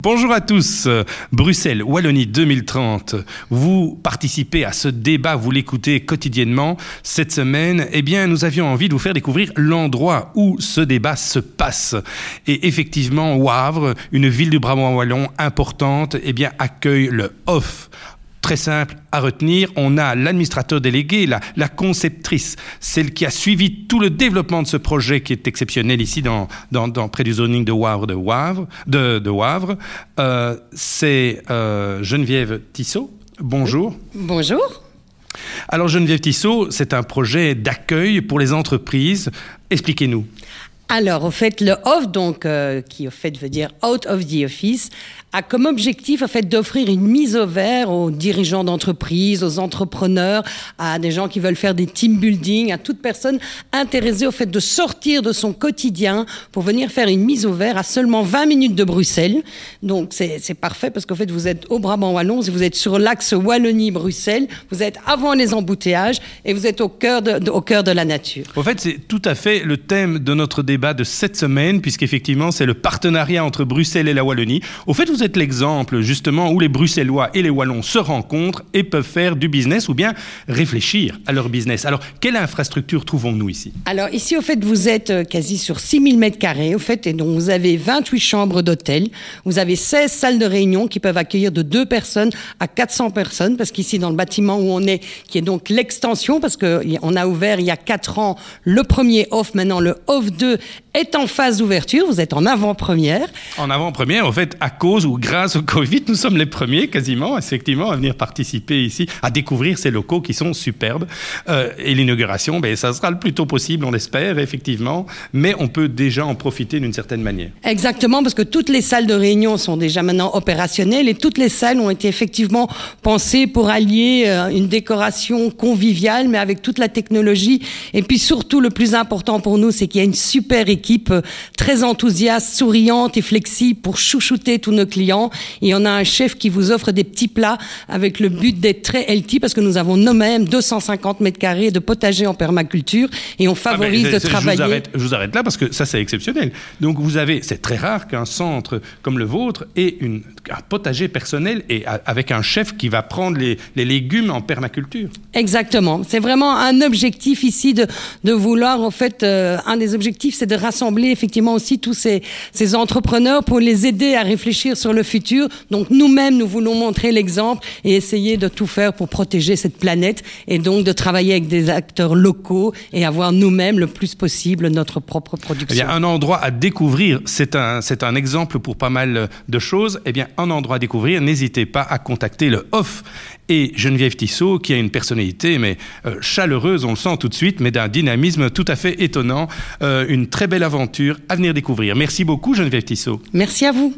Bonjour à tous, Bruxelles, Wallonie 2030. Vous participez à ce débat, vous l'écoutez quotidiennement. Cette semaine, nous avions envie de vous faire découvrir l'endroit où ce débat se passe. Et effectivement, Wavre, une ville du Brabant wallon importante, accueille le OFF. Très simple à retenir, on a l'administrateur délégué, la conceptrice, celle qui a suivi tout le développement de ce projet qui est exceptionnel ici près du zoning de Wavre. C'est Geneviève Tissot. Bonjour. Bonjour. Alors Geneviève Tissot, c'est un projet d'accueil pour les entreprises. Expliquez-nous. Alors, au fait, le OFF, qui au fait veut dire Out of the Office, a comme objectif, d'offrir une mise au vert aux dirigeants d'entreprise, aux entrepreneurs, à des gens qui veulent faire des team building, à toute personne intéressée au fait de sortir de son quotidien pour venir faire une mise au vert à seulement 20 minutes de Bruxelles. Donc, c'est parfait parce qu'en fait, vous êtes au Brabant wallon, vous êtes sur l'axe Wallonie-Bruxelles, vous êtes avant les embouteillages et vous êtes au cœur de la nature. En fait, c'est tout à fait le thème de notre débat de cette semaine, puisqu'effectivement, c'est le partenariat entre Bruxelles et la Wallonie. Au fait, vous êtes l'exemple, justement, où les Bruxellois et les Wallons se rencontrent et peuvent faire du business ou bien réfléchir à leur business. Alors, quelle infrastructure trouvons-nous ici ? Alors, ici, au fait, vous êtes quasi sur 6000 mètres carrés, au fait, et donc vous avez 28 chambres d'hôtel, vous avez 16 salles de réunion qui peuvent accueillir de 2 personnes à 400 personnes, parce qu'ici, dans le bâtiment où on est, qui est donc l'extension, parce qu'on a ouvert il y a 4 ans le premier OFF, maintenant le OFF 2 est en phase d'ouverture, vous êtes en avant-première. En avant-première, en fait, à cause ou grâce au Covid, nous sommes les premiers quasiment, effectivement, à venir participer ici, à découvrir ces locaux qui sont superbes. Et l'inauguration, ça sera le plus tôt possible, on l'espère, effectivement, mais on peut déjà en profiter d'une certaine manière. Exactement, parce que toutes les salles de réunion sont déjà maintenant opérationnelles et toutes les salles ont été effectivement pensées pour allier une décoration conviviale, mais avec toute la technologie. Et puis surtout, le plus important pour nous, c'est qu'il y a une super équipe très enthousiaste, souriante et flexible pour chouchouter tous nos clients. Et on a un chef qui vous offre des petits plats avec le but d'être très healthy parce que nous avons nous-mêmes 250 mètres carrés de potager en permaculture et on favorise de travailler. Je vous arrête là parce que ça, c'est exceptionnel. Donc, c'est très rare qu'un centre comme le vôtre ait un potager personnel et avec un chef qui va prendre les légumes en permaculture. Exactement. C'est vraiment un objectif ici de vouloir, en fait, un des objectifs, c'est de rassembler effectivement aussi tous ces entrepreneurs pour les aider à réfléchir sur le futur. Donc nous-mêmes, nous voulons montrer l'exemple et essayer de tout faire pour protéger cette planète et donc de travailler avec des acteurs locaux et avoir nous-mêmes le plus possible notre propre production. Eh bien, un endroit à découvrir, c'est un exemple pour pas mal de choses. Eh bien, un endroit à découvrir, n'hésitez pas à contacter le OFF et Geneviève Tissot, qui a une personnalité chaleureuse, on le sent tout de suite, mais d'un dynamisme tout à fait étonnant. Une très belle aventure à venir découvrir. Merci beaucoup, Geneviève Tissot. Merci à vous.